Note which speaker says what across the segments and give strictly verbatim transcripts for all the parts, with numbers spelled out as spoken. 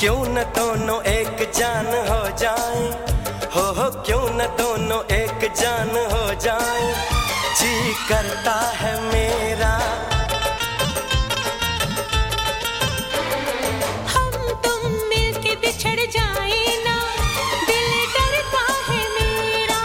Speaker 1: क्यों न दोनों एक जान हो जाएं, हो हो क्यों न दोनों एक जान हो जाएं, जी करता है मेरा।
Speaker 2: हम तुम मिलके बिछड़ जाए ना, दिल डरता है मेरा।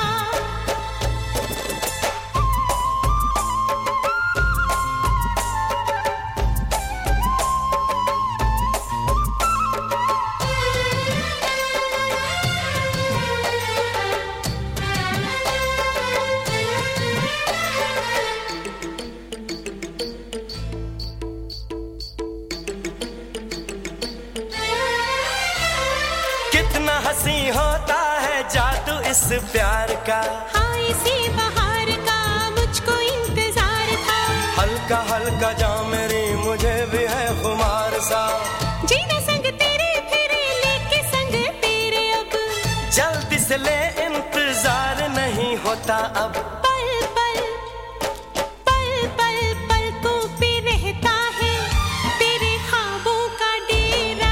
Speaker 1: कितना हंसी होता है जादू इस प्यार का,
Speaker 2: हाँ इसी बहार का मुझको इंतजार था।
Speaker 1: हल्का हल्का जा मेरी मुझे भी है खुमार सा,
Speaker 2: जीना संग तेरे फिरे लेके संग तेरे अब,
Speaker 1: जल्दी से ले इंतजार नहीं होता अब।
Speaker 2: पल पल पल पल पलकों पे रहता है तेरे ख्वाबों का डेरा।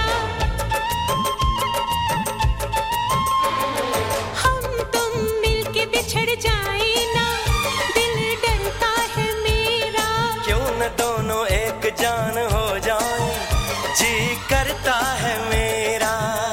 Speaker 2: हम तुम मिलके बिछड़ जाए ना, दिल डरता है मेरा।
Speaker 1: क्यों न दोनों एक जान हो जाएं, जी करता है मेरा।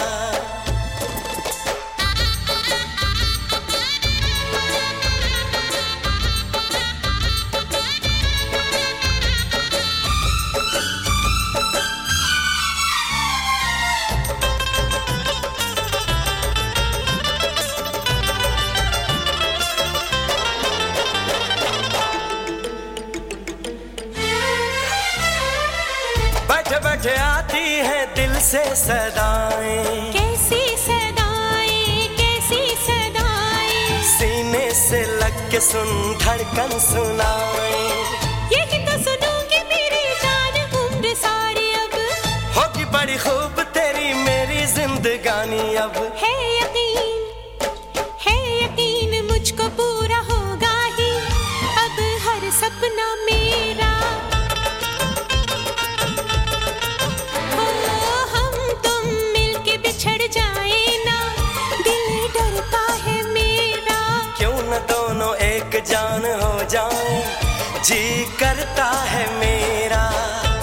Speaker 1: बैठे बैठे आती है दिल से सदाएं,
Speaker 2: कैसी सदाएं कैसी सदाएं,
Speaker 1: सीने से लग के सुन धड़कन सुनाए,
Speaker 2: यही तो सुनूंगी मेरी जान उम्र सारी अब।
Speaker 1: होगी बड़ी खूब तेरी मेरी जिंदगानी अब।
Speaker 2: है यकीन है यकीन मुझको पूरा होगा ही अब हर सपना मेरा। ओ हम तुम मिलके बिछड़ जाए ना, दिल डरता है मेरा।
Speaker 1: क्यों न दोनों एक जान हो जाएं, जी करता है मेरा।